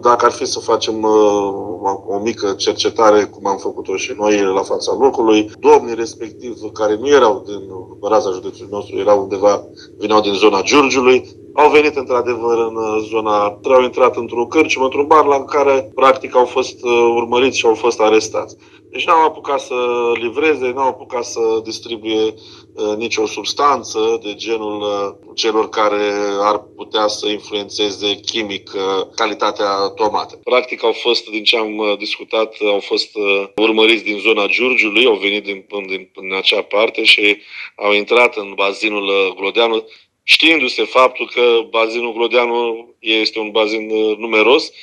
Dacă ar fi să facem o mică cercetare, cum am făcut-o și noi la fața locului, domnii respectiv, care nu erau din raza județului nostru, erau undeva, veneau din zona Giurgiului, au venit într-adevăr în zona, au intrat într-un cărciumă, într-un bar la care practic au fost urmăriți și au fost arestați. Deci n-au apucat să livreze, n-au apucat să distribuie nicio substanță de genul celor care ar putea să influențeze chimic calitatea tomate. Practic au fost, din ce am discutat, au fost urmăriți din zona Giurgiului, au venit din acea parte și au intrat în bazinul Glodeanu, știindu-se faptul că bazinul Glodeanu este un bazin numeros